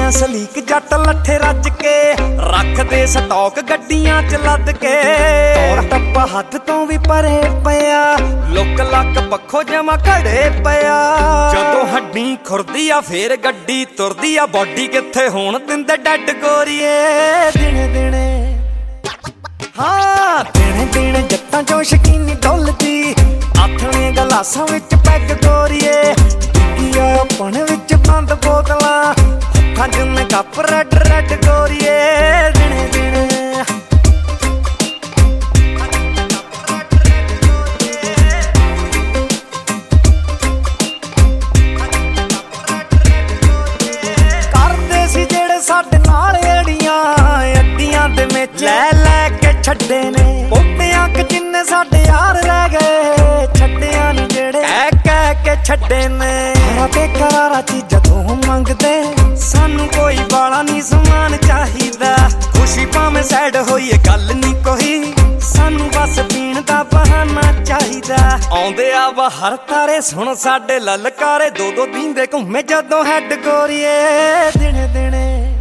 ਆ ਸਲੀਕ ਜੱਟ ਲੱਠੇ ਰੱਜ ਕੇ ਰੱਖਦੇ ਸਟਾਕ ਗੱਡੀਆਂ ਚ ਲੱਦ ਕੇ ਤੌਰ ਟੱਪਾ ਹੱਥ ਤੋਂ ਵੀ ਪਰੇ ਪਿਆ ਲੁੱਕ ਲੱਕ ਪੱਖੋਂ ਜਮਾ ਘੜੇ ਪਿਆ ਜਦੋਂ ਹੱਡੀ ਖੁਰਦੀ ਆ ਫੇਰ ਗੱਡੀ ਤੁਰਦੀ ਆ ਬੋਡੀ ਕਿੱਥੇ ਹੋਣ ਦਿੰਦੇ ਡੱਡ ਗੋਰੀਏ ਦਿਨੇ ਦਿਨੇ ਹਾਂ ਦਿਨੇ ਦਿਨੇ ਜੱਟਾਂ ਚੋਂ ਸ਼ਕੀਨੀ ਡੁੱਲਦੀ ਆਥਣੇ ਗਲਾਸਾਂ ਵਿੱਚ ਪੈਗ ਗੋਰੀਏ ਕੀ ਆਪਣੇ ਵਿੱਚ ਬੰਦ ਬੋਤਲਾਂ ਹੱਥਾਂ 'ਚ ਮੈਂ ਕੱਪ ਰੈਡ ਰੈਡ ਗੋਰੀਏ ਦਿਨੇ ਦਿਨੇ ਕਰਦੇ ਸੀ ਜਿਹੜੇ ਸਾਡੇ ਨਾਲ ਏੜੀਆਂ ਅੱਡੀਆਂ ਦੇ ਵਿੱਚ ਲੈ ਲੈ ਕੇ ਛੱਡੇ ਨੇ ਪੋਟਿਆਂ ਕਿ ਜਿੰਨੇ ਸਾਡੇ ਯਾਰ ਰਹਿ ਗਏ ਛੱਡਿਆਂ ਨੀ ਜਿਹੜੇ ਕਹਿ ਕੇ ਛੱਡੇ ਨੇ ਹਰਾ ਤੇ ਕਰਾਰਾ ਚੀਜ਼ਾਂ ਤੋਂ ਮੰਗਦੇ ਸਾਨੂੰ ਕੋਈ ਵਾਲਾ ਨੀ ਸਮਾਨ ਚਾਹੀਦਾ ਖੁਸ਼ੀ ਭਾਵੇਂ ਸੈਡ ਹੋਈਏ ਗੱਲ ਨੀ ਕੋਈ ਸਾਨੂੰ ਬਸ ਪੀਣ ਦਾ ਬਹਾਨਾ ਚਾਹੀਦਾ ਆਉਂਦੇ ਆ ਬਾਹਰ ਤਾਰੇ ਸੁਣ ਸਾਡੇ ਲਲਕਾਰੇ ਦੋ ਦੋ ਦੀਂਦੇ ਘੁੰਮੇ ਜਦੋਂ ਹੈਡ ਗੋਰੀਏ ਦਿਨੇ ਦਿਨੇ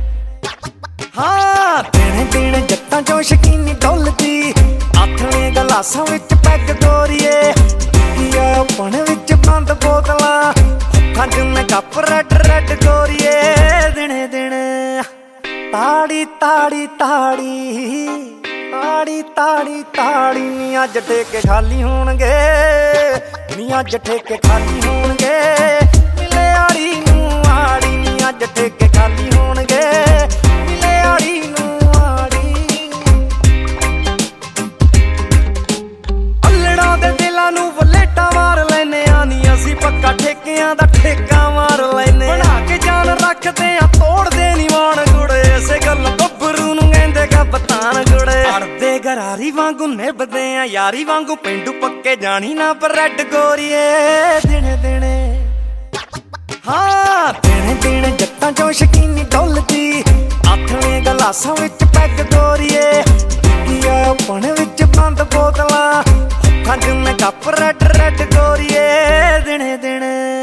ਹਾਂ ਦਿਨੇ ਦਿਨੇ ਜੱਟਾਂ ਚੋਂ ਸ਼ਕੀਨੀ ਡੁੱਲਦੀ ਆਥਣੇ ਗਲਾਸਾਂ ਵਿੱਚ ਪੈਗ ਗੋਰੀਏ ਕੀ ਆਪਣੇ ਵਿੱਚ ਬੰਦ ਬੋਤਲਾਂ ਹੱਥਾਂ 'ਚ ਮੈਂ ਕੱਪ ਰੈਡ ਰੈਡ ਗੋਰੀਏ ਦਿਨੇ ਦਿਨੇ ਤਾੜੀ ਤਾੜੀ ਤਾੜੀ ਤਾੜੀ ਤਾੜੀ ਤਾੜੀ ਨੀ ਅੱਜ ਠੇਕੇ ਖਾਲੀ ਹੋਣਗੇ ਨੀ ਅੱਜ ਠੇਕੇ ਖਾਲੀ ਹੋਣਗੇ ਮਿਲੇ ਆੜੀ ਨੂੰ ਆੜੀ ਨੀ ਅੱਜ ਠੇਕੇ ਖਾਲੀ ਹੋਣਗੇ ਮਿਲੇ ਆੜੀ ਨੂੰ ਆੜੀ ਅੱਲੜਾਂ ਦੇ ਦਿਲਾਂ ਨੂੰ ਵਲੇਟਾਂ ਮਾਰ ਲੈਨੇ ਆ ਨੀ ਅਸੀਂ ਪੱਕਾ ਠੇਕਿਆਂ ਦਾ ਠੇਕਾ ਮਾਰ ਲੈਨੇ ਬਣਾ ਕੇ ਜਾਨ ਰੱਖਦੇ ਆ ਤੋੜਦੇ ਨੀ ਮਾਣ ਗੁੜੇ ਇਸੇ ਗੱਲ ਗੱਭਰੂ ਨੂੰ ਕਹਿੰਦੇ ਕਪਤਾਨ ਗੁੜੇ ਅੜਦੇ ਗਰਾਰੀ ਵਾਂਗੂ ਨਿਭਦੇ ਆ ਯਾਰੀ ਵਾਂਗੂ ਪਿੰਡੂ ਪੱਕੇ ਜਾਣੀ ਨਾ ਬਰੈਡ ਗੋਰੀਏ ਦਿਨੇ ਦਿਨੇ ਹਾਂ ਦਿਨੇ ਦਿਨੇ ਜੱਟਾਂ ਚੋਂ ਸ਼ਕੀਨੀ ਡੁੱਲਦੀ ਆਥਣੇ ਗਲਾਸਾਂ ਵਿੱਚ ਪੈਗ ਗੋਰੀਏ ਕੀ ਆਪਣੇ ਵਿੱਚ ਬੰਦ ਬੋਤਲਾਂ ਹੱਥਾਂ 'ਚ ਮੈਂ ਕੱਪ ਰੈਡ ਰੈਡ ਗੋਰੀਏ ਦਿਨੇ ਦਿਨੇ